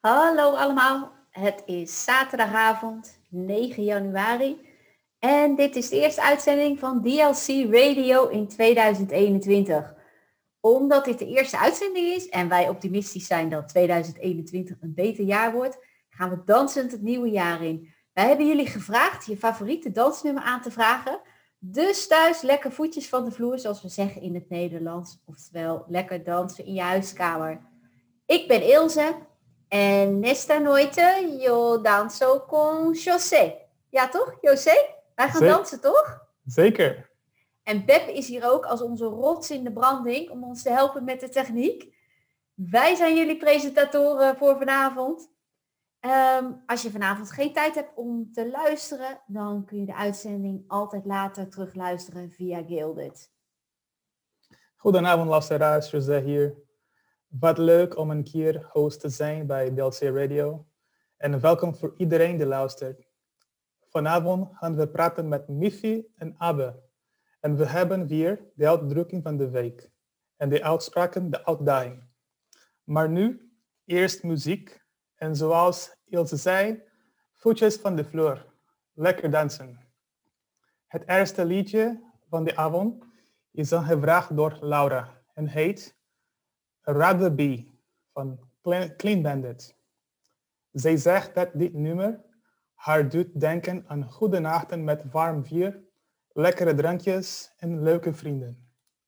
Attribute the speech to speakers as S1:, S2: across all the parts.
S1: Hallo allemaal, het is zaterdagavond 9 januari en dit is de eerste uitzending van DLC Radio in 2021. Omdat dit de eerste uitzending is en wij optimistisch zijn dat 2021 een beter jaar wordt, gaan we dansend het nieuwe jaar in. Wij hebben jullie gevraagd je favoriete dansnummer aan te vragen. Dus thuis lekker voetjes van de vloer, zoals we zeggen in het Nederlands. Oftewel lekker dansen in je huiskamer. Ik ben Ilse. En esta noite yo danzo con José. Ja toch, José? Wij gaan dansen toch?
S2: Zeker.
S1: En Beb is hier ook als onze rots in de branding om ons te helpen met de techniek. Wij zijn jullie presentatoren voor vanavond. Als je vanavond geen tijd hebt om te luisteren, dan kun je de uitzending altijd later terugluisteren via Gilded.
S2: Goedenavond luisteraars, José hier. Wat leuk om een keer host te zijn bij DLC Radio. En welkom voor iedereen die luistert. Vanavond gaan we praten met Miffy en Abbe. En we hebben weer de uitdrukking van de week. En de uitspraken de uitdaging. Maar nu, eerst muziek. En zoals Ilse zei, voetjes van de vloer. Lekker dansen. Het eerste liedje van de avond is dan gevraagd door Laura. En heet Rather Be van Clean Bandit. Zij zegt dat dit nummer haar doet denken aan goede nachten met warm bier, lekkere drankjes en leuke vrienden.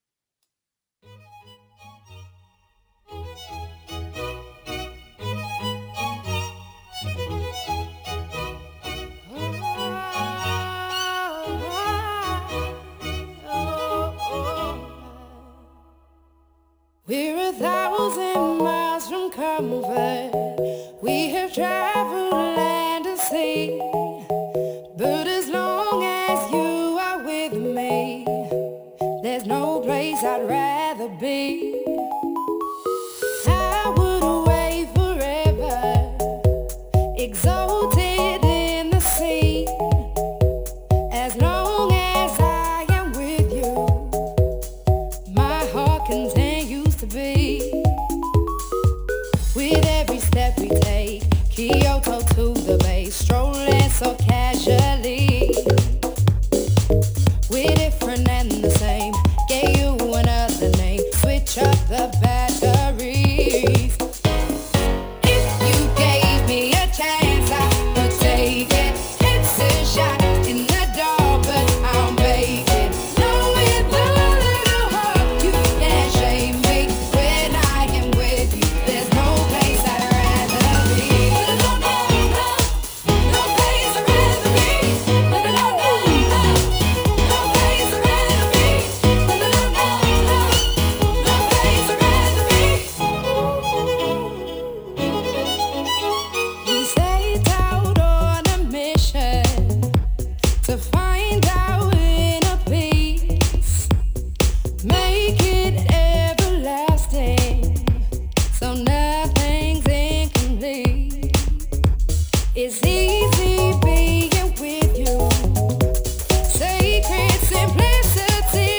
S3: We're 1,000 miles from comfort. We have traveled land and sea. But as long as you are with me, there's no place I'd rather be. I would away forever, exalted in the sea. As long as I am with you, my heart continues to be. With every step we take, Kyoto to the bay, strolling so casually. We're different and the same, gave you another name, switch up the batteries. If you gave me a chance, I would take it. It's a shot in the dark, but I'll make it. No, with a little heart, you can't shame me. When I am with you, there's no place I'd rather be. No, no, no, no place I'd rather be. No, no, no, no, no place I'd rather be. No, no, no, no, no place I'd rather be. We set out on a mission to find our inner peace, make it everlasting, so nothing's incomplete. It's easy being with you, sacred simplicity.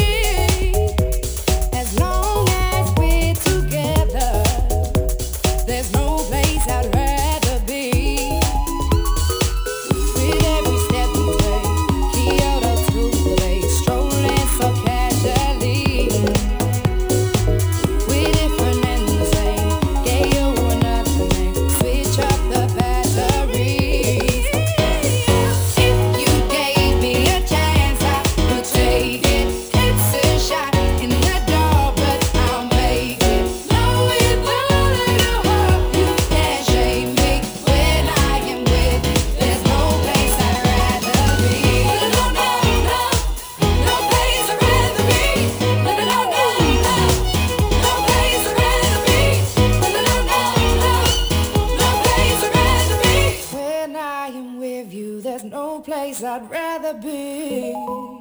S3: As long as we're together, there's no place I'd rather be. With every step we take, Kyoto to the bay, strolling so casually. We're different and the same, gave you another name, switch up the batteries. If you gave me a chance, I would take it. It's a shot in the dark, but I'll make it. No, with a little heart, you can't shame me. When I am with you, there's no place I'd rather be. No, no, no, no place I'd rather be. No, no, no, no, no place I'd rather be. No, no, no, no, no place I'd rather be. When I am with you, there's no place I'd rather be.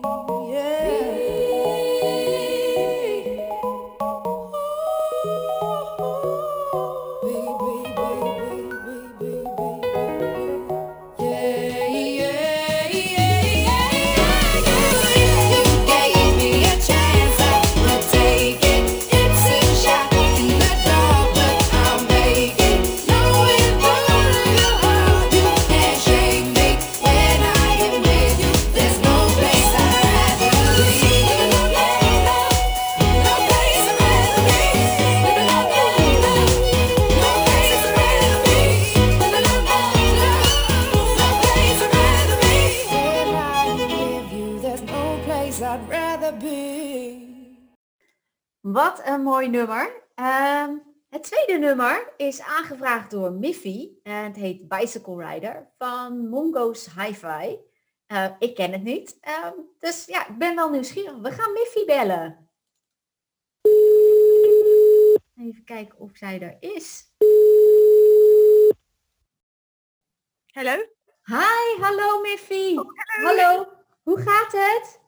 S3: You gave me a chance, I would take it. It's a shot in the dark, but I'll make it. No, with a
S1: Wat een mooi nummer. Het tweede nummer is aangevraagd door Miffy en het heet Bicycle Rider van Mongo's Hi-Fi. Ik ken het niet, dus ja, ik ben wel nieuwsgierig. We gaan Miffy bellen. Even kijken of zij er is.
S4: Hallo?
S1: Hi, hallo Miffy. Hallo, hoe gaat het?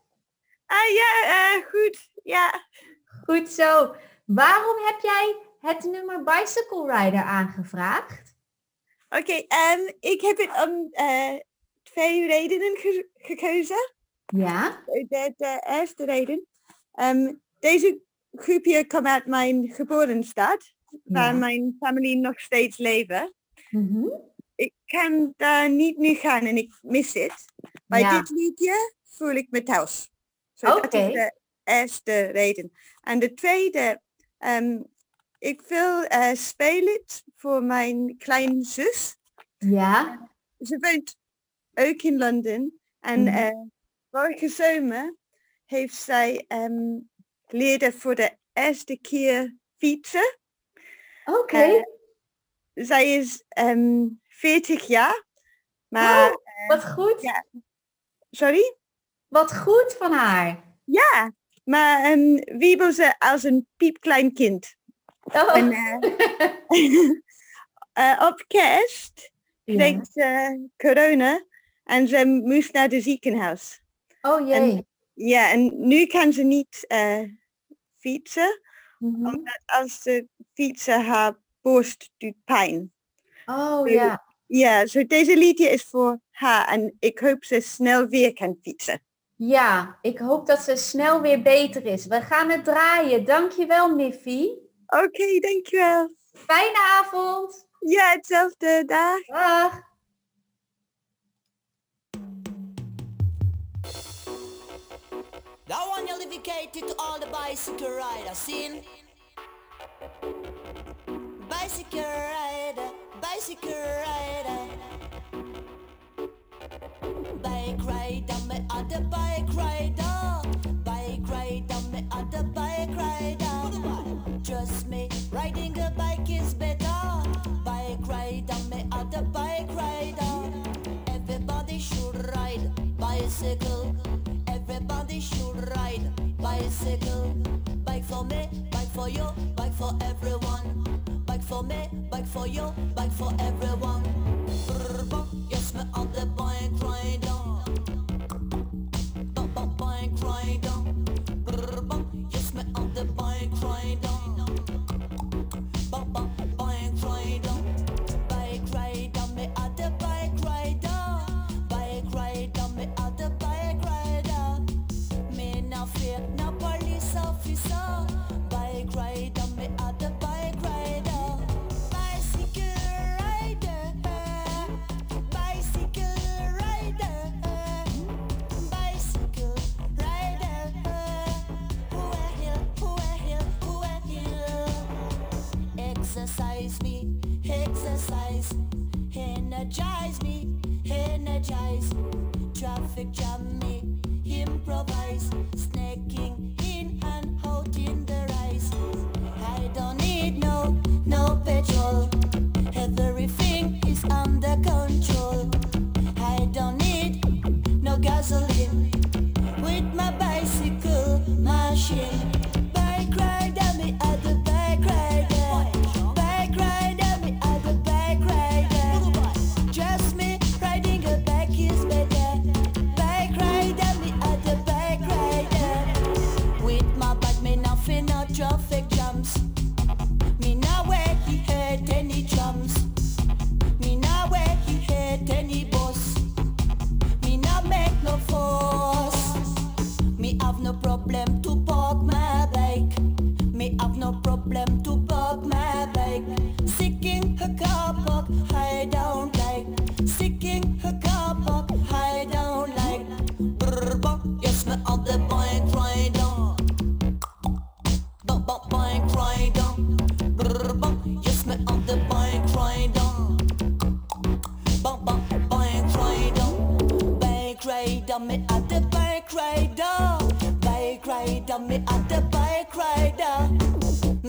S4: Goed. Ja.
S1: Goed zo. Waarom heb jij het nummer Bicycle Rider aangevraagd?
S4: Oké, ik heb het om 2 redenen gekozen.
S1: Ja.
S4: De eerste reden. Deze groep hier komt uit mijn geboortenstad, waar mijn familie nog steeds leven. Ik kan daar niet nu gaan en ik mis het. Bij dit liedje voel ik me thuis. Dat is de eerste reden. En de tweede, ik wil spelen voor mijn kleine zus.
S1: Ja.
S4: Ze woont ook in Londen. En vorige zomer heeft zij leerde voor de eerste keer fietsen.
S1: Oké.
S4: Zij is 40 jaar. Maar,
S1: wat goed.
S4: Ja. Sorry?
S1: Wat goed van haar.
S4: Ja, maar wiebel ze als een piepklein kind.
S1: Oh.
S4: En, op kerst kreeg ze corona en ze moest naar het ziekenhuis.
S1: Oh jee.
S4: En nu kan ze niet fietsen, omdat als ze fietsen haar borst doet pijn.
S1: Oh ja.
S4: Ja, zo deze liedje is voor haar en ik hoop ze snel weer kan fietsen.
S1: Ja, ik hoop dat ze snel weer beter is. We gaan het draaien. Dankjewel, Miffy.
S4: Oké, dankjewel.
S1: Fijne avond.
S4: Ja, hetzelfde. Dag.
S1: Dag.
S5: That one you dedicated to all the bicycle riders, seen? Bicycle rider, bicycle rider. Bike rider, me other bike rider. Bike rider, me other bike rider. Trust me, riding a bike is better. Bike rider, me other bike rider. Everybody should ride bicycle. Everybody should ride bicycle. Bike for me, bike for you, bike for everyone. Bike for me, bike for you, bike for everyone. Brr, yes, me on the bike rider. Bike rider. Brr, yes, me on the bike rider. Bike rider. Bike rider, me on the bike rider. Bike rider, me on the bike rider. Me no fear no police officer. Bike rider, me on the bike rider. Bicycle rider. Bicycle rider. Bicycle rider. Who a hill, who a hill, who a hill. Exercise me, exercise. Energize me, energize. Traffic jam me, improvise. Snaking in and out in the rise. I don't need no petrol. Everything is under control. I don't need no gasoline. With my bicycle machine. Bike rider, me at the bike rider. Bike rider, me at the bike rider. Trust me, riding a bike is better. Bike rider, me at the bike rider. With my bike, me nothing, no traffic jams. Me now where he hurt any drums. Me now where he hurt any boss. Me now make no force. Me have no problem to park my bike. Me have no problem to park my bike. Sicking a car park, I don't like. Sicking a car park, I don't like. Brr, yes, me on the bike rider. Bike rider. Brr, yes, me on the bike rider. Bike rider. Bike rider, me at the bike rider. Bike rider, me at the bike rider.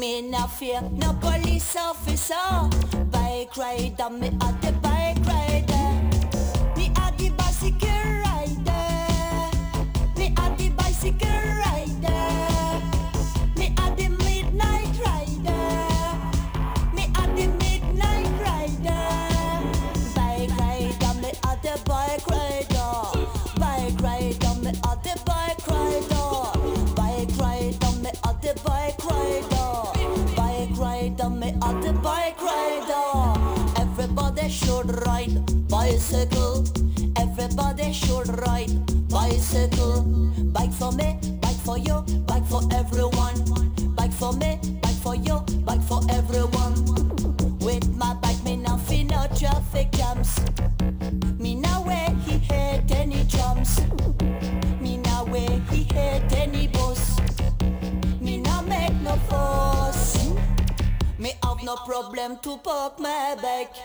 S5: Me no fear no police officer. Bike rider, me a the bike rider. Me a the bicycle rider. Me a the bicycle rider. Me a the midnight rider. Me a the midnight rider. Bike rider, me a the bike rider. Bike rider, me a the bike rider. Bike rider, me a the bike rider. Bike rider, me a the bike rider. Everybody should ride bicycle. Everybody should ride bicycle. Bike for me, bike for you, bike for everyone. Bike for me, bike for you, bike for everyone. With my bike, me no feel no traffic jams. Me no way he hate any jumps. Me no way he hate any bus. Me no make no fuss. Me have no problem to park my bike.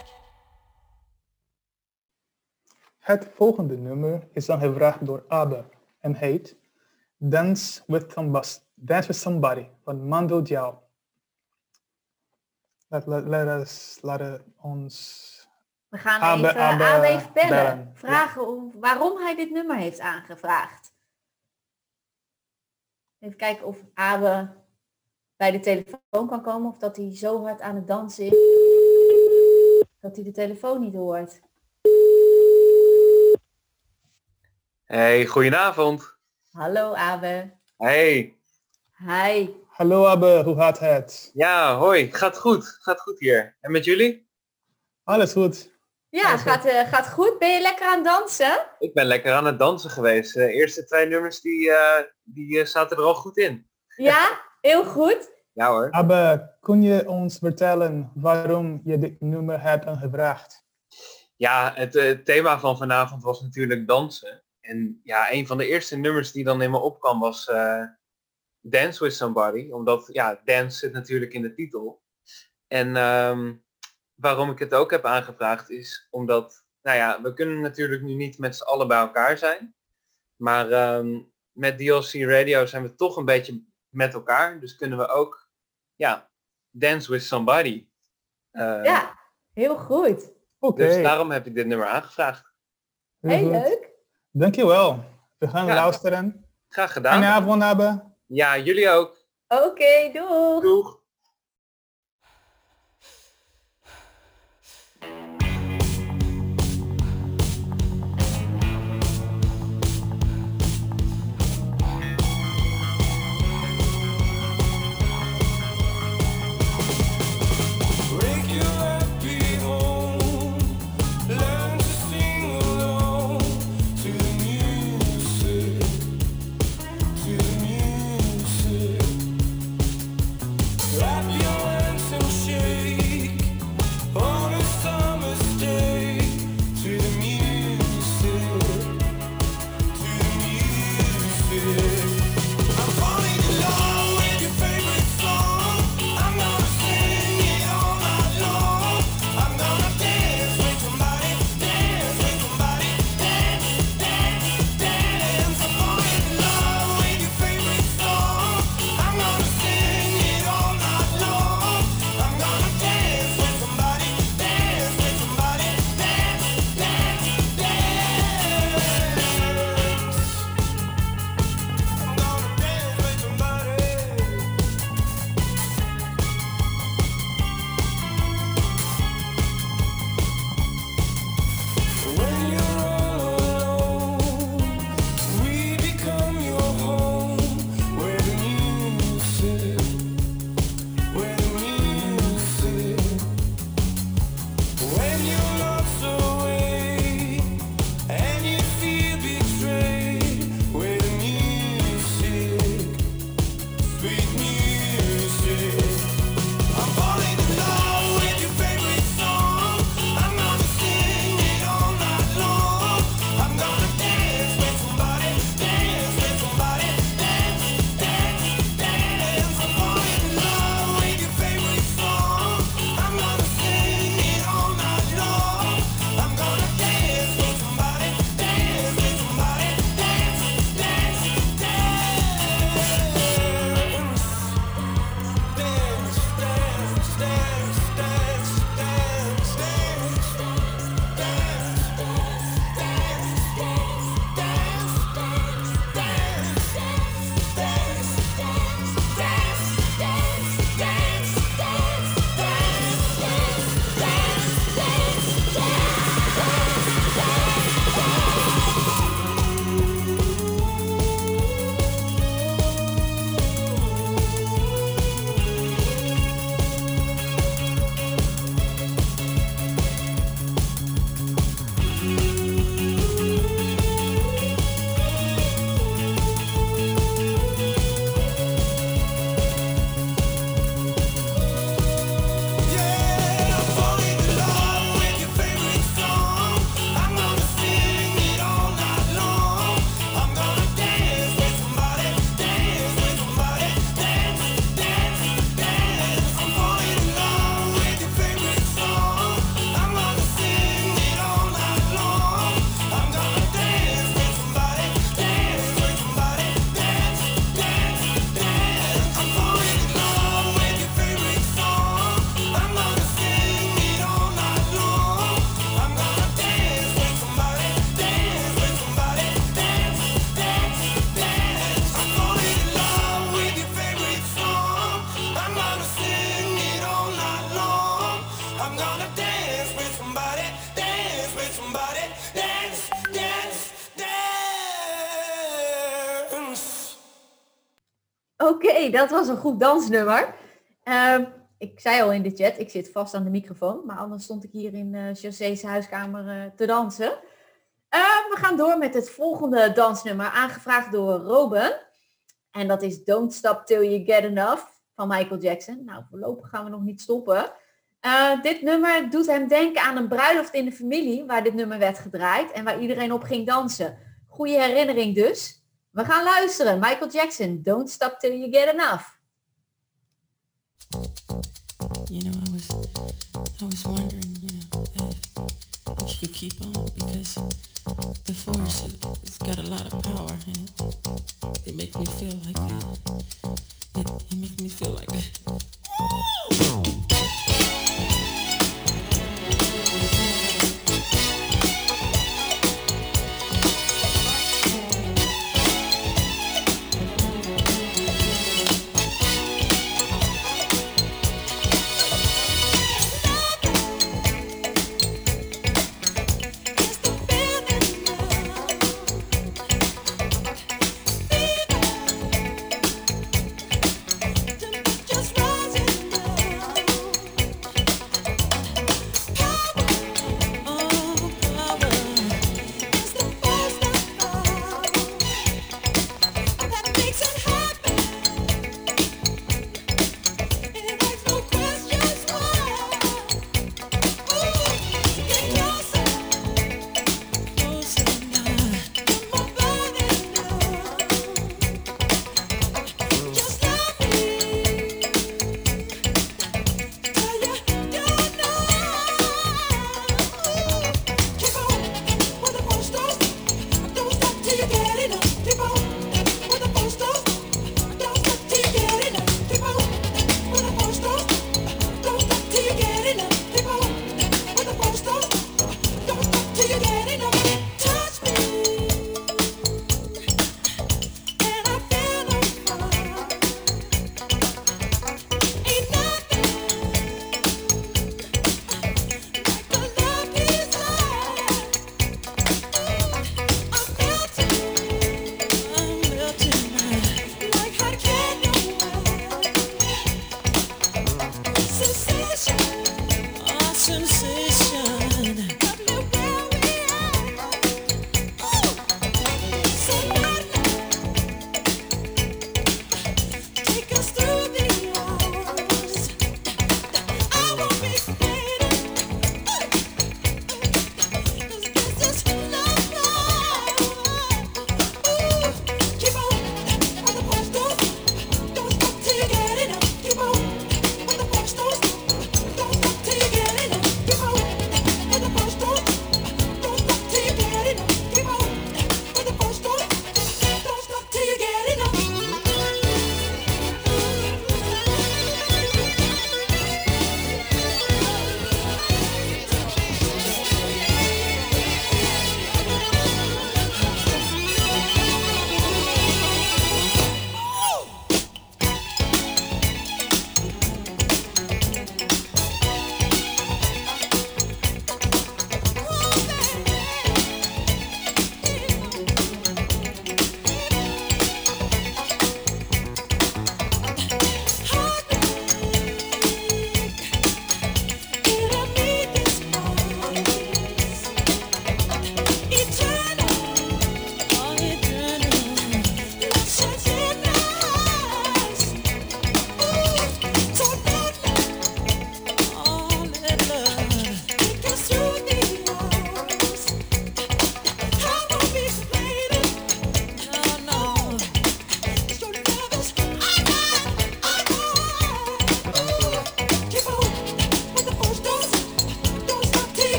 S2: Het volgende nummer is aangevraagd door Abe en heet Dance with Somebody van Mando Diao. Laten ons
S1: We gaan
S2: Abe
S1: even bellen.
S2: bellen.
S1: Vragen waarom hij dit nummer heeft aangevraagd. Even kijken of Abe bij de telefoon kan komen. Of dat hij zo hard aan het dansen is. Dat hij de telefoon niet hoort.
S6: Hey, goedenavond.
S1: Hallo Abe.
S6: Hey.
S1: Hi.
S2: Hallo Abe, hoe gaat het?
S6: Ja, hoi. Gaat goed hier. En met jullie?
S2: Alles goed.
S1: Ja, gaat goed. Ben je lekker aan het dansen?
S6: Ik ben lekker aan het dansen geweest. De eerste 2 nummers die zaten er al goed in.
S1: Ja, heel goed.
S6: Ja hoor.
S2: Abe, kun je ons vertellen waarom je dit nummer hebt aangevraagd?
S6: Ja, het thema van vanavond was natuurlijk dansen. En ja, een van de eerste nummers die dan in me opkwam was Dance with Somebody. Omdat, ja, dance zit natuurlijk in de titel. En waarom ik het ook heb aangevraagd is omdat, nou ja, we kunnen natuurlijk nu niet met z'n allen bij elkaar zijn. Maar met DLC Radio zijn we toch een beetje met elkaar. Dus kunnen we ook, ja, Dance with Somebody.
S1: Ja, heel goed.
S2: Oké,
S6: Dus daarom heb ik dit nummer aangevraagd.
S2: heel
S1: Heel
S2: goed.
S1: leuk.
S2: Dankjewel. We gaan
S6: Ja.
S2: luisteren.
S6: Graag gedaan.
S2: Goedenavond Abe.
S6: Ja, jullie ook.
S1: Oké, doeg.
S6: Doeg.
S7: Break your happy home. Learn to sing along to the music, to the music.
S1: Oké, dat was een goed dansnummer. Ik zei al in de chat, ik zit vast aan de microfoon, maar anders stond ik hier in José's huiskamer te dansen. We gaan door met het volgende dansnummer, aangevraagd door Robin. En dat is Don't Stop Till You Get Enough van Michael Jackson. Nou, voorlopig gaan we nog niet stoppen. Dit nummer doet hem denken aan een bruiloft in de familie waar dit nummer werd gedraaid en waar iedereen op ging dansen. Goeie herinnering dus. We gaan luisteren. Michael Jackson, Don't Stop Till You Get Enough.
S8: You know, I was wondering, if you could keep on, because the force, it's got a lot of power, and it makes me feel like it makes me feel like
S5: Just rising now.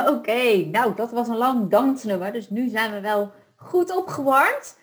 S1: Oké, nou dat was een lang dansnummer, dus nu zijn we wel goed opgewarmd.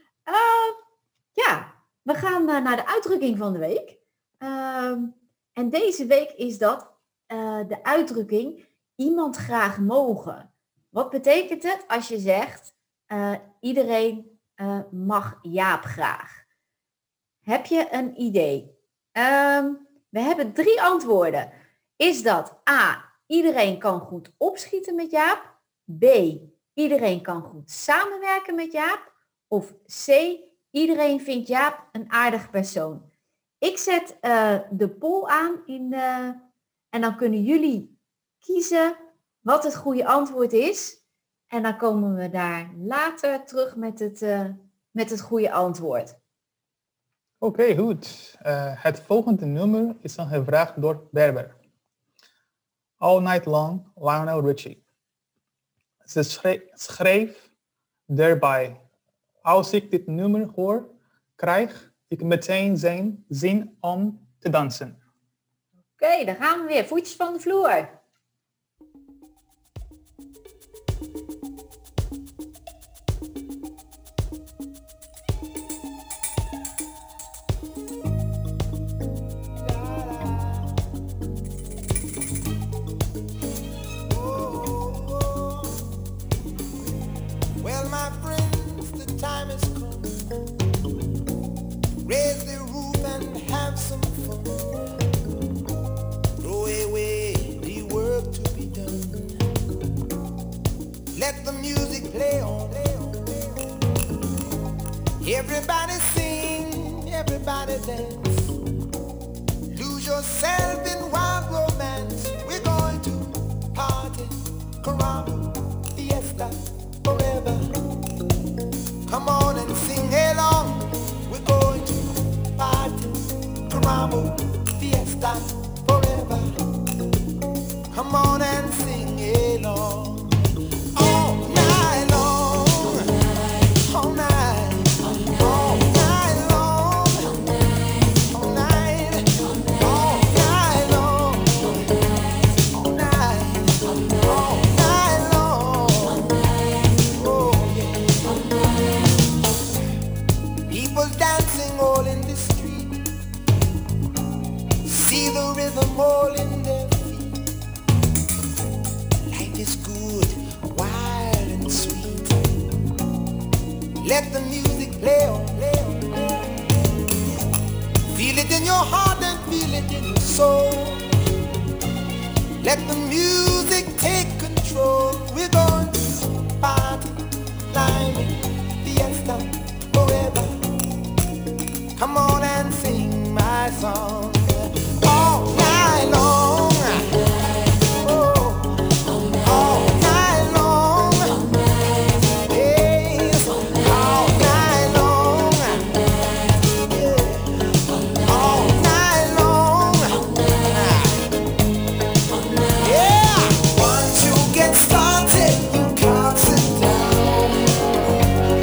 S1: Ja, we gaan naar de uitdrukking van de week. En deze week is dat de uitdrukking iemand graag mogen. Wat betekent het als je zegt iedereen mag Jaap graag? Heb je een idee? We hebben 3 antwoorden. Is dat A, iedereen kan goed opschieten met Jaap? B, iedereen kan goed samenwerken met Jaap? Of C, iedereen vindt Jaap een aardig persoon? Ik zet de poll aan en dan kunnen jullie kiezen wat het goede antwoord is. En dan komen we daar later terug met het goede antwoord.
S2: Oké, goed. Het volgende nummer is dan gevraagd door Berber. All Night Long, Lionel Richie. Ze schreef daarbij, als ik dit nummer hoor, krijg ik meteen zin om te dansen.
S1: Oké, dan gaan we weer. Voetjes van de vloer.
S7: Well, my friends, the time has come. Raise the roof and have some fun. Throw away the work to be done. Let the music play on. Everybody sing, everybody dance. Lose yourself in wild romance. We're going to party, caramba, fiesta, forever. Come on and sing along. We're going to party, caramba, fiesta, forever. Come on and sing along. All night long, all night, all night long, all night, all night long, all night, all night long. Oh yeah. People dancing all in the street. See the rhythm all in their feet. Life is good, wild and sweet. Let the music play on. Feel it in your heart and feel it in your soul. Let the music take control. We're going to party, climbing, fiesta, forever. Come on and sing my song. All night long. Oh, all night long. Yes, all night long. Yeah, all night long. Yeah, once you get started, you can't sit down.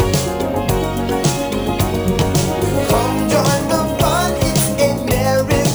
S7: Come join the fun, it's a merry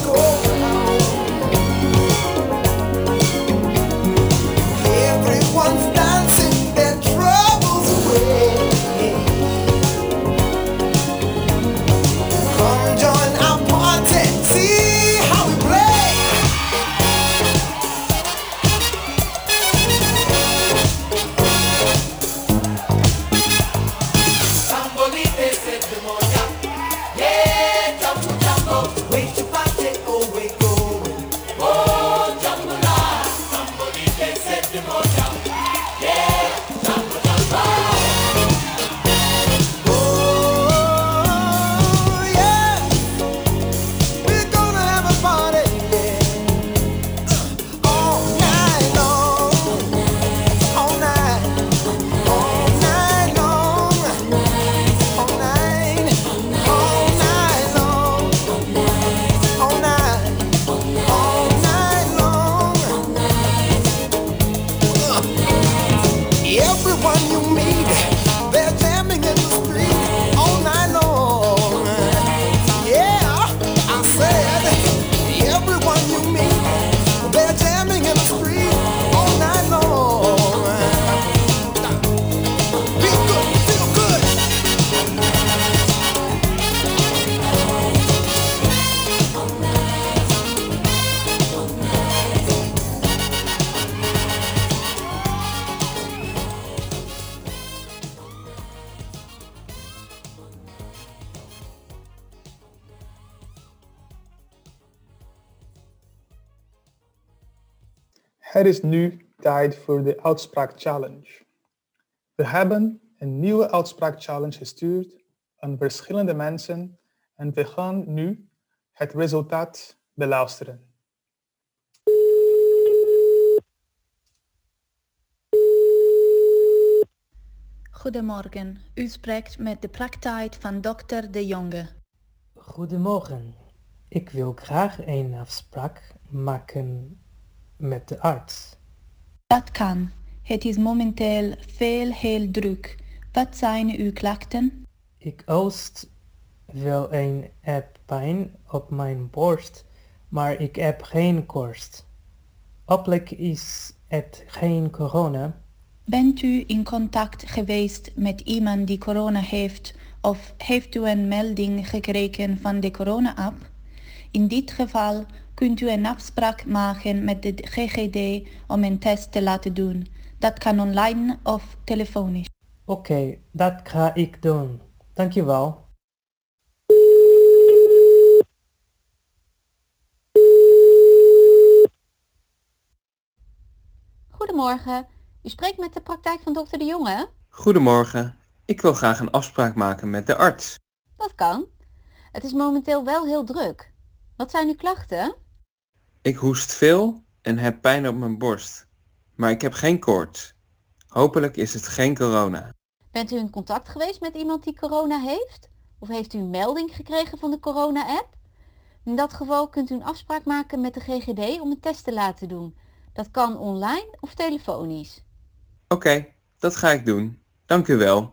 S2: Het is nu tijd voor de uitspraak challenge. We hebben een nieuwe uitspraak challenge gestuurd aan verschillende mensen en we gaan nu het resultaat beluisteren.
S9: Goedemorgen, u spreekt met de praktijk van dokter De Jonge.
S10: Goedemorgen. Ik wil graag een afspraak maken met de arts.
S9: Dat kan. Het is momenteel heel druk. Wat zijn uw klachten?
S10: Ik oost wel een pijn op mijn borst, maar ik heb geen koorts. Hopelijk is het geen corona.
S9: Bent u in contact geweest met iemand die corona heeft of heeft u een melding gekregen van de corona-app? In dit geval kunt u een afspraak maken met de GGD om een test te laten doen. Dat kan online of telefonisch.
S10: Oké, dat ga ik doen. Dankjewel.
S11: Goedemorgen, u spreekt met de praktijk van dokter De Jonge.
S6: Goedemorgen. Ik wil graag een afspraak maken met de arts.
S11: Dat kan. Het is momenteel wel heel druk. Wat zijn uw klachten?
S6: Ik hoest veel en heb pijn op mijn borst. Maar ik heb geen koorts. Hopelijk is het geen corona.
S11: Bent u in contact geweest met iemand die corona heeft? Of heeft u een melding gekregen van de corona-app? In dat geval kunt u een afspraak maken met de GGD om een test te laten doen. Dat kan online of telefonisch.
S6: Oké, dat ga ik doen. Dank u wel.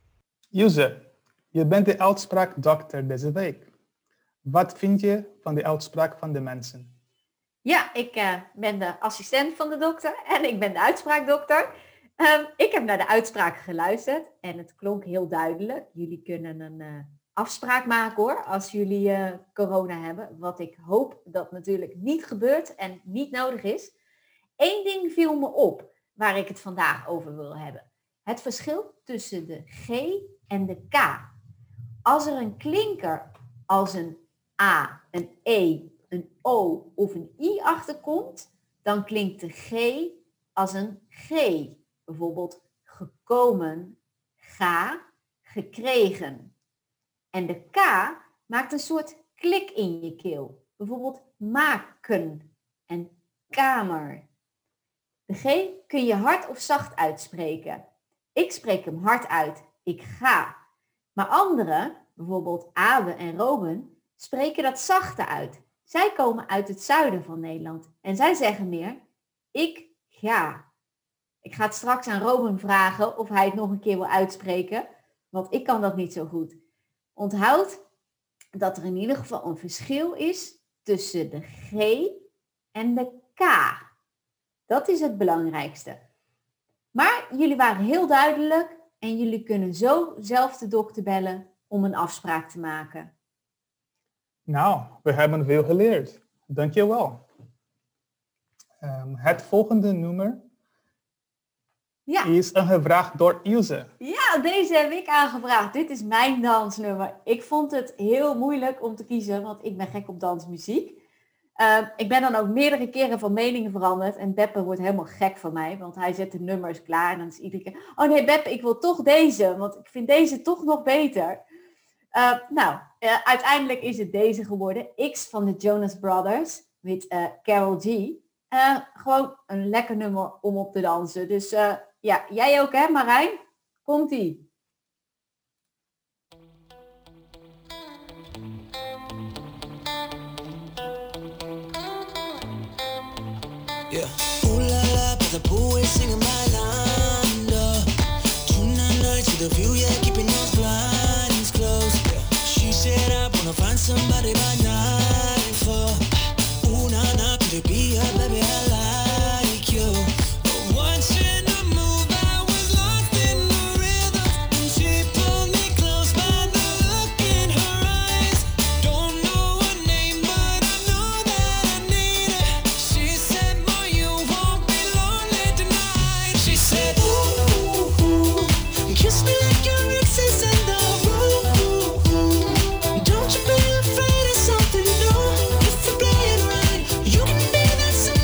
S2: Ilse, je bent de uitspraakdokter deze week. Wat vind je van de uitspraak van de mensen?
S1: Ja, ik ben de assistent van de dokter en ik ben de uitspraakdokter. Ik heb naar de uitspraak geluisterd en het klonk heel duidelijk. Jullie kunnen een afspraak maken hoor, als jullie corona hebben. Wat ik hoop dat natuurlijk niet gebeurt en niet nodig is. Eén ding viel me op waar ik het vandaag over wil hebben. Het verschil tussen de G en de K. Als er een klinker als een A, een E, een O of een I achterkomt, dan klinkt de G als een G. Bijvoorbeeld gekomen, ga, gekregen. En de K maakt een soort klik in je keel. Bijvoorbeeld maken en kamer. De G kun je hard of zacht uitspreken. Ik spreek hem hard uit. Ik ga. Maar anderen, bijvoorbeeld Abe en Robin, spreken dat zachte uit. Zij komen uit het zuiden van Nederland. En zij zeggen meer, ik ga. Ik ga het straks aan Robin vragen of hij het nog een keer wil uitspreken. Want ik kan dat niet zo goed. Onthoud dat er in ieder geval een verschil is tussen de G en de K. Dat is het belangrijkste. Maar jullie waren heel duidelijk en jullie kunnen zo zelf de dokter bellen om een afspraak te maken.
S2: Nou, we hebben veel geleerd. Dank je wel. Het volgende nummer is aangevraagd door Ilse.
S1: Ja, deze heb ik aangevraagd. Dit is mijn dansnummer. Ik vond het heel moeilijk om te kiezen, want ik ben gek op dansmuziek. Ik ben dan ook meerdere keren van meningen veranderd en Beppe wordt helemaal gek van mij, want hij zet de nummers klaar en dan is iedere keer, oh nee Beppe, ik wil toch deze, want ik vind deze toch nog beter. Uiteindelijk is het deze geworden, X van de Jonas Brothers met Karol G. Gewoon een lekker nummer om op te dansen. Dus ja, jij ook hè Marijn? Komt-ie.
S7: Yeah. Ooh la la, but the pool is singing my line. Tonight night to the view, yeah, keeping those blinds closed. Yeah. She said I wanna find somebody by 9-4. Ooh nah nah, could it be her, baby? I like you. Watching her move, I was lost in the rhythm, and she pulled me close by the look in her eyes. Don't know her name, but I know that I need her. She said, boy, you won't be lonely tonight. She said, ooh, ooh, kiss me like your ex is in the room. Don't you be afraid of something new. If you play it right, you can be that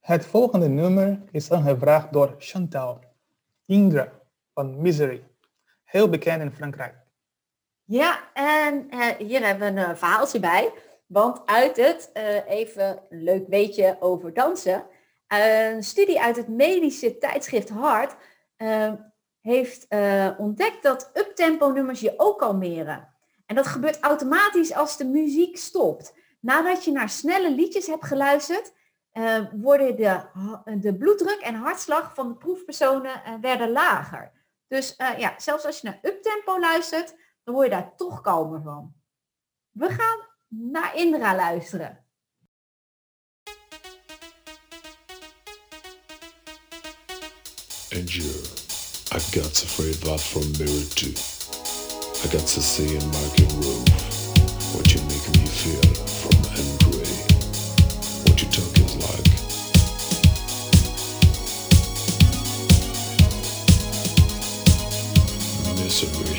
S2: Het volgende nummer is aangevraagd door Chantal Indra van Misery. Heel bekend in Frankrijk.
S1: Ja, en hier hebben we een verhaaltje bij. Want uit het, even een leuk weetje over dansen. Een studie uit het medische tijdschrift Heart heeft ontdekt dat uptempo nummers je ook kalmeren. En dat gebeurt automatisch als de muziek stopt. Nadat je naar snelle liedjes hebt geluisterd, worden de bloeddruk en hartslag van de proefpersonen werden lager. Dus ja, zelfs als je naar uptempo luistert, dan word je daar toch kalmer van. We gaan naar Indra luisteren.
S12: Endure. I got to fade that from mirror to. I got to see in my room what you make me feel from angry. What you talk is like. Misery.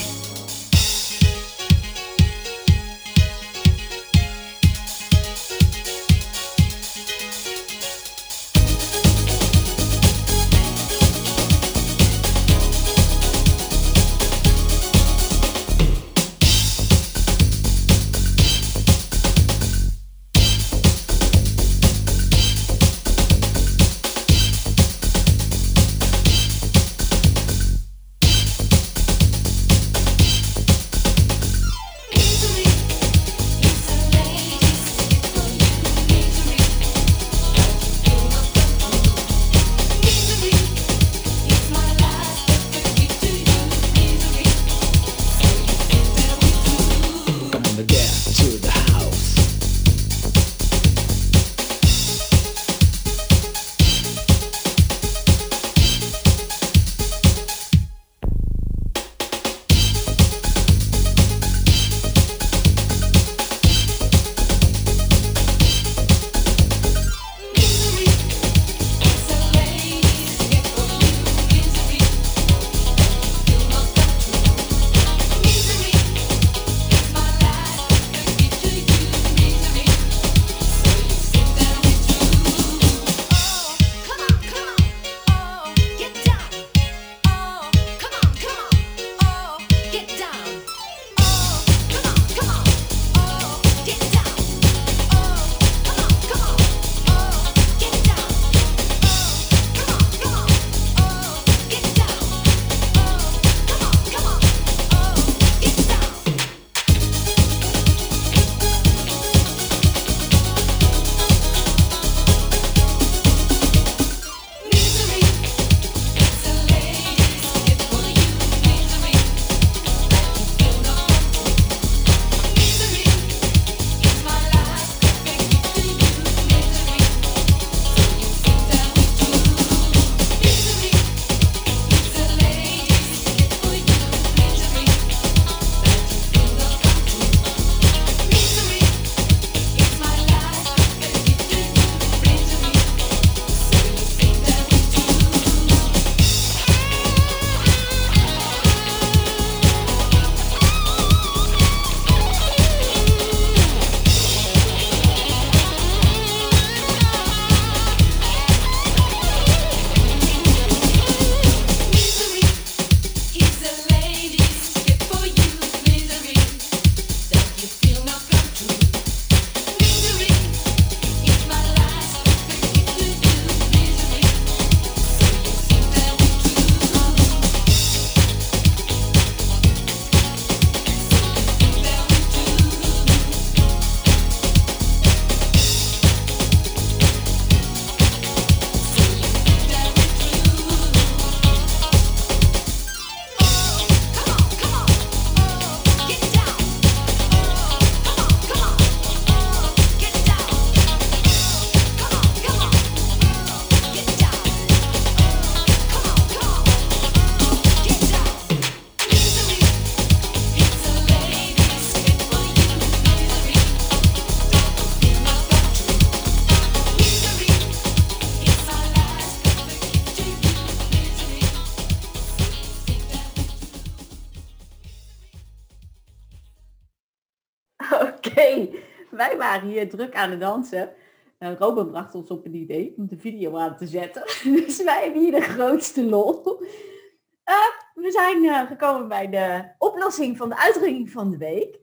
S1: Oké, wij waren hier druk aan het dansen. Robin bracht ons op een idee om de video aan te zetten. Dus wij hebben hier de grootste lol. We zijn gekomen bij de oplossing van de uitdrukking van de week.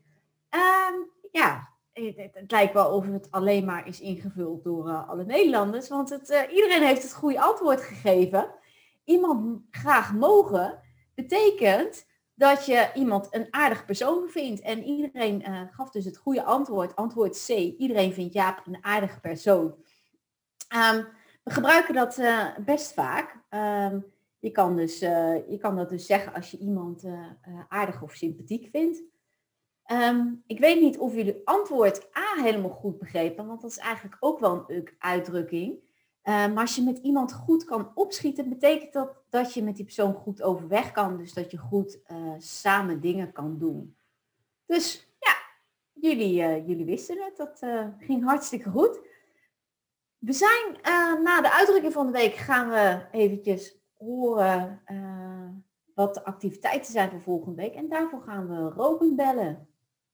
S1: Het lijkt wel of het alleen maar is ingevuld door alle Nederlanders. Want iedereen heeft het goede antwoord gegeven. Iemand graag mogen betekent dat je iemand een aardig persoon vindt. En iedereen gaf dus het goede antwoord. Antwoord C. Iedereen vindt Jaap een aardige persoon. We gebruiken dat best vaak. Je kan dat dus zeggen als je iemand aardig of sympathiek vindt. Ik weet niet of jullie antwoord A helemaal goed begrepen, want dat is eigenlijk ook wel een uitdrukking. Maar als je met iemand goed kan opschieten, betekent dat dat je met die persoon goed overweg kan. Dus dat je goed samen dingen kan doen. Dus ja, jullie wisten het. Dat ging hartstikke goed. We zijn na de uitdrukking van de week gaan we eventjes horen wat de activiteiten zijn voor volgende week. En daarvoor gaan we Robin bellen.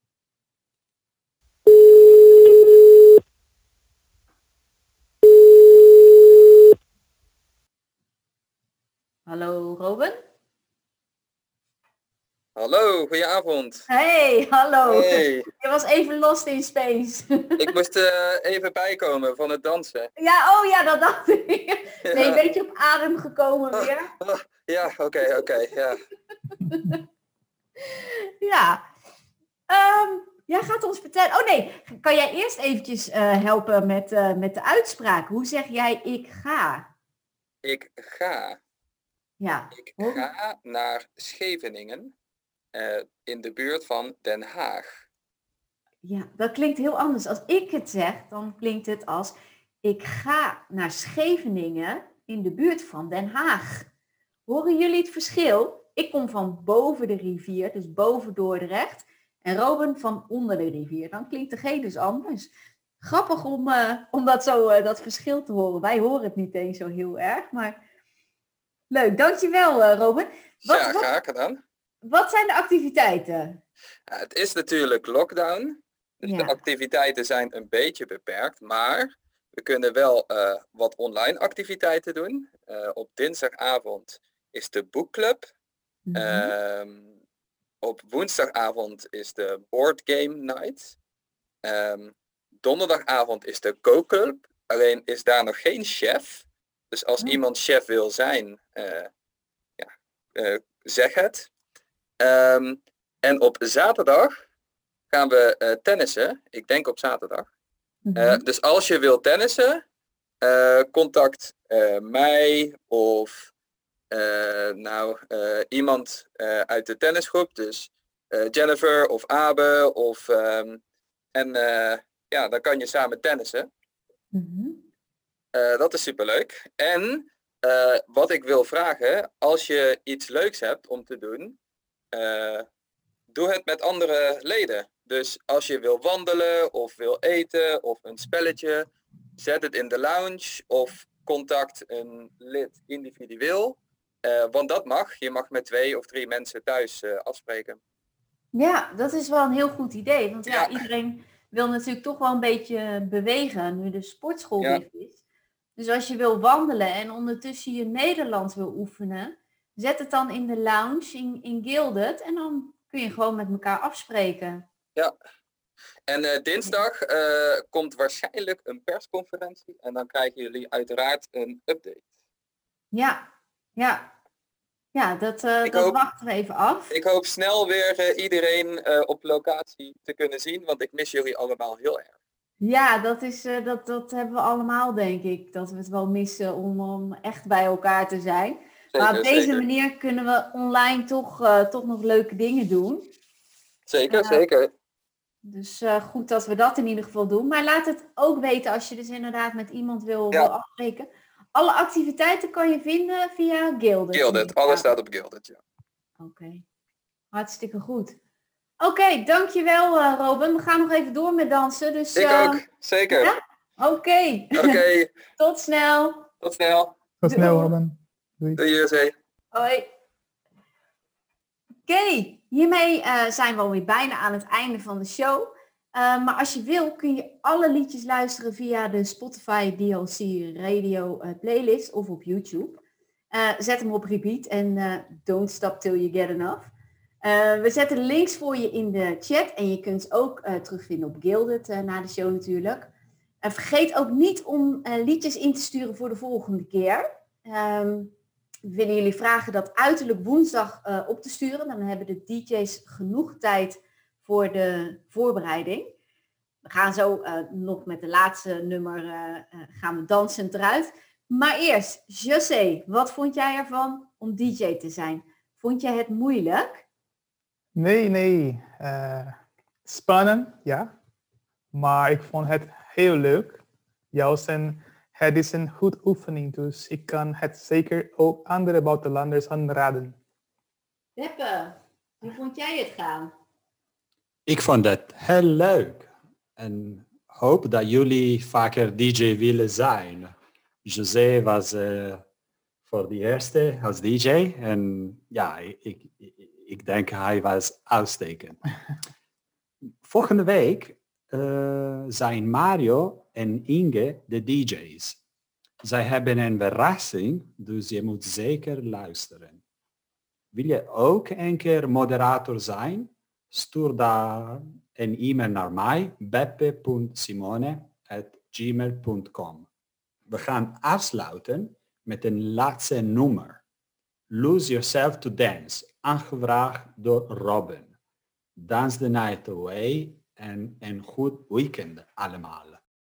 S1: Hallo Robin.
S13: Hallo, goedenavond.
S1: Hey, hallo.
S13: Hey.
S1: Je was even lost in space.
S13: Ik moest even bijkomen van het dansen.
S1: Ja, dat dacht ik. Ben je een beetje op adem gekomen weer?
S13: Ja, oké, ja.
S1: Ja. Jij gaat ons vertellen... Oh nee, kan jij eerst eventjes helpen met de uitspraak? Hoe zeg jij ik ga?
S13: Ik ga.
S1: Ja.
S13: Ik ga naar Scheveningen in de buurt van Den Haag.
S1: Ja, dat klinkt heel anders. Als ik het zeg, dan klinkt het als ik ga naar Scheveningen in de buurt van Den Haag. Horen jullie het verschil? Ik kom van boven de rivier, dus boven Dordrecht. En Robin van onder de rivier. Dan klinkt de G dus anders. Grappig om dat verschil te horen. Wij horen het niet eens zo heel erg, maar leuk. Dankjewel Robin.
S13: Graag gedaan.
S1: Wat zijn de activiteiten?
S13: Ja, het is natuurlijk lockdown. Dus de activiteiten zijn een beetje beperkt. Maar we kunnen wel wat online activiteiten doen. Op dinsdagavond is de boekclub. Op woensdagavond is de board game night. Donderdagavond is de kookclub. Alleen is daar nog geen chef. Dus als iemand chef wil zijn, zeg het. En op zaterdag gaan we tennissen. Ik denk op zaterdag. Dus als je wil tennissen, contact mij of iemand uit de tennisgroep. Dus Jennifer of Abe. Dan kan je samen tennissen. Dat is superleuk. En wat ik wil vragen, als je iets leuks hebt om te doen, doe het met andere leden. Dus als je wil wandelen of wil eten of een spelletje, zet het in de lounge of contact een lid individueel. Want dat mag. Je mag met 2 of 3 mensen thuis afspreken.
S1: Ja, dat is wel een heel goed idee. Want iedereen wil natuurlijk toch wel een beetje bewegen nu de sportschool dicht is. Dus als je wil wandelen en ondertussen je Nederlands wil oefenen, zet het dan in de lounge in Gilded en dan kun je gewoon met elkaar afspreken.
S13: Ja. En dinsdag komt waarschijnlijk een persconferentie en dan krijgen jullie uiteraard een update.
S1: Ja, dat wachten we even af.
S13: Ik hoop snel weer iedereen op locatie te kunnen zien, want ik mis jullie allemaal heel erg.
S1: Ja, dat hebben we allemaal, denk ik. Dat we het wel missen om echt bij elkaar te zijn. Maar op deze manier kunnen we online toch nog leuke dingen doen.
S13: Zeker.
S1: Dus goed dat we dat in ieder geval doen. Maar laat het ook weten als je dus inderdaad met iemand wil afspreken. Alle activiteiten kan je vinden via Gilded.
S13: Gilded, alles staat op Gilded, ja.
S1: Oké. Hartstikke goed. Oké, dankjewel Robin. We gaan nog even door met dansen. Dus,
S13: ik ook, zeker.
S1: Ja? Oké. Tot snel.
S13: Tot snel.
S2: Tot snel, Robin.
S13: Doei, Jose.
S1: Hoi. Oké, hiermee zijn we alweer bijna aan het einde van de show. Maar als je wil kun je alle liedjes luisteren via de Spotify DLC Radio playlist of op YouTube. Zet hem op repeat en don't stop till you get enough. We zetten links voor je in de chat en je kunt ze ook terugvinden op Gilded na de show natuurlijk. Vergeet ook niet om liedjes in te sturen voor de volgende keer. We willen jullie vragen dat uiterlijk woensdag op te sturen. Dan hebben de DJ's genoeg tijd voor de voorbereiding. We gaan zo nog met de laatste nummer gaan we dansend eruit. Maar eerst, José, wat vond jij ervan om DJ te zijn? Vond jij het moeilijk?
S2: Nee. Spannend, ja. Maar ik vond het heel leuk. Juist het is een goed oefening, dus ik kan het zeker ook andere buitenlanders aanraden.
S1: Beppe, hoe vond jij het gaan?
S14: Ik vond het heel leuk. En hoop dat jullie vaker DJ willen zijn. José was voor de eerste als DJ. En ja, ik denk hij was uitstekend. Volgende week zijn Mario en Inge de DJ's. Zij hebben een verrassing, dus je moet zeker luisteren. Wil je ook een keer moderator zijn? Stuur daar een e-mail naar mij, beppe.simone@gmail.com. We gaan afsluiten met een laatste nummer. Lose Yourself to Dance, aangevraagd door Robin. Dance the night away en een goed weekend allemaal.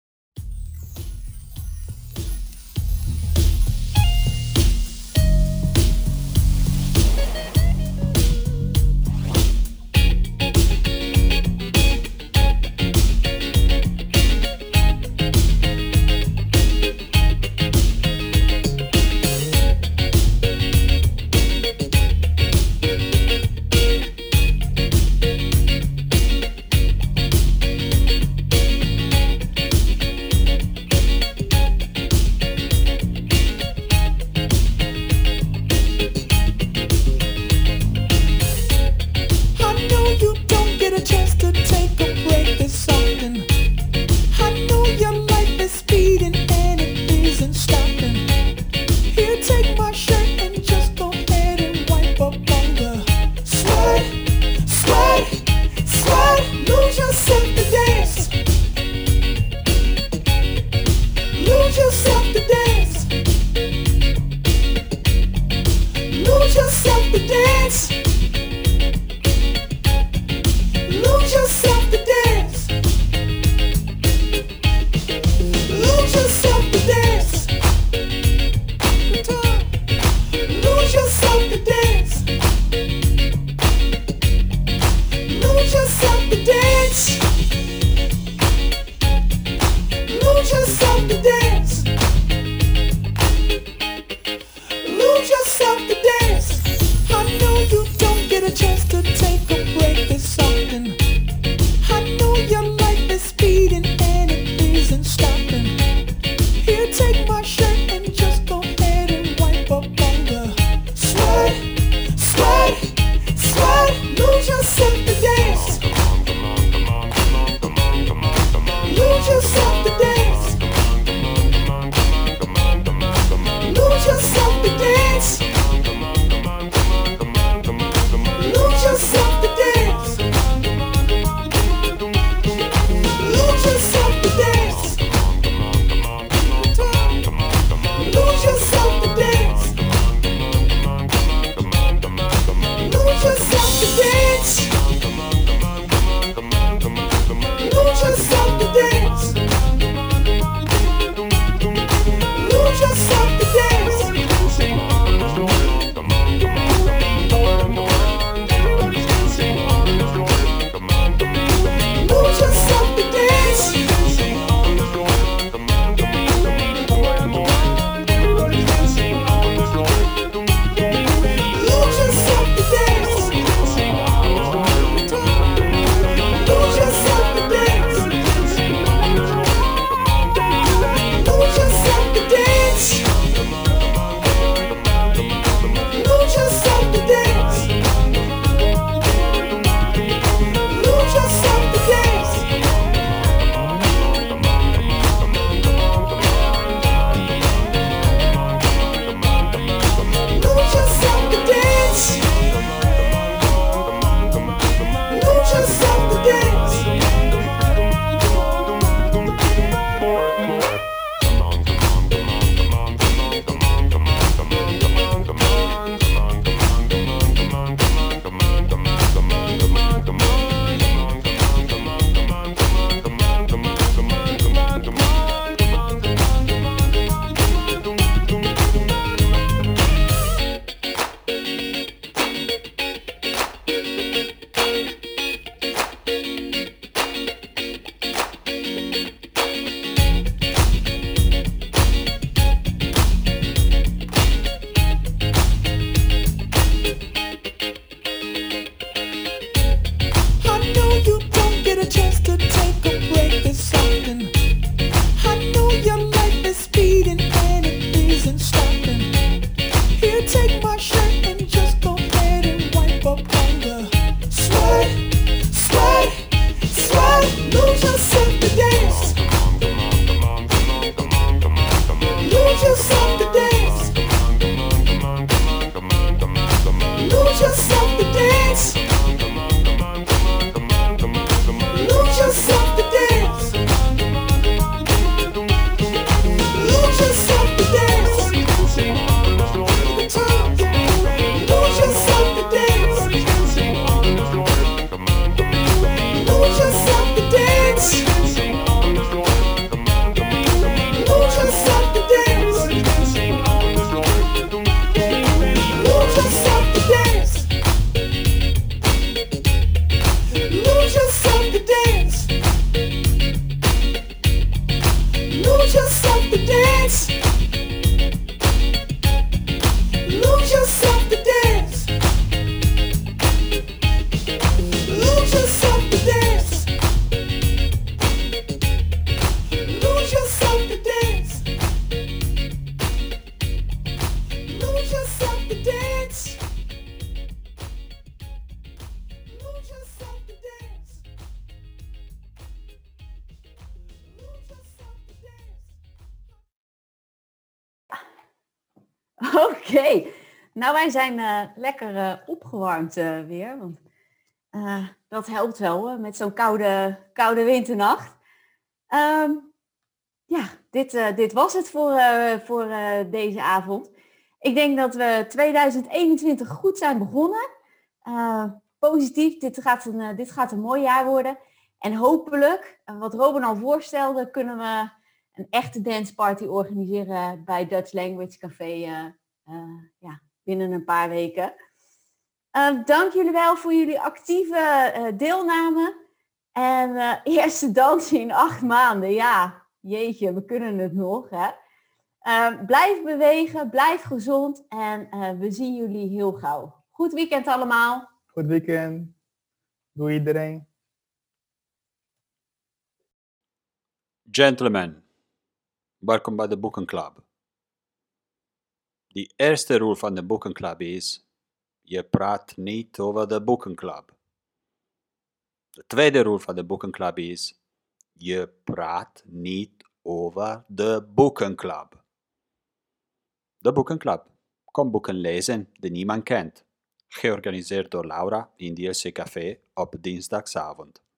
S7: I know you don't get a chance to take a break this often. I know your life is speeding and it isn't stopping. Here, take my shirt and just go ahead and wipe up on the sweat, sweat, sweat. Lose yourself to dance. Lose yourself to dance. Lose yourself to dance. Lose yourself to dance. Lose yourself to dance. Lose yourself to dance. Lose yourself to dance. Lose yourself to dance. Lose yourself to dance. I know you don't get a chance to take a break this often. I know your life is speeding and it isn't stopping. Here, take my shirt and just go ahead and wipe up on the sweat, sweat, sweat. Lose yourself to dance. Lose yourself to dance. Lose yourself to dance. Lose yourself to dance. Lose yourself to dance. yourself to dance. Lose yourself to dance. Lose yourself to dance. Lose yourself to dance. Lose yourself to dance. Lose yourself to dance. Lose yourself to dance. Lose yourself to dance. Lose yourself to dance. Lose yourself to dance. Lose yourself to dance. Lose yourself to dance. Lose yourself to dance. Lose yourself to dance. Lose yourself to dance.
S1: Oké, nou wij zijn lekker opgewarmd weer, want dat helpt wel met zo'n koude winternacht. Ja, dit was het voor deze avond. Ik denk dat we 2021 goed zijn begonnen. Positief, dit gaat een mooi jaar worden. En hopelijk, wat Robin al voorstelde, kunnen we een echte danceparty organiseren bij Dutch Language Café binnen een paar weken. Dank jullie wel voor jullie actieve deelname. En eerste dans in 8 maanden. Ja, jeetje, we kunnen het nog. Hè? Blijf bewegen, blijf gezond en we zien jullie heel gauw. Goed weekend allemaal.
S2: Goed weekend. Doei iedereen.
S14: Gentlemen, welkom bij de Boekenclub. De eerste rule van de Boekenclub is, je praat niet over de Boekenclub. De tweede rule van de Boekenclub is, je praat niet over de Boekenclub. De Boekenclub. Kom boeken lezen die niemand kent. Georganiseerd door Laura in DLC Café op dinsdagsavond.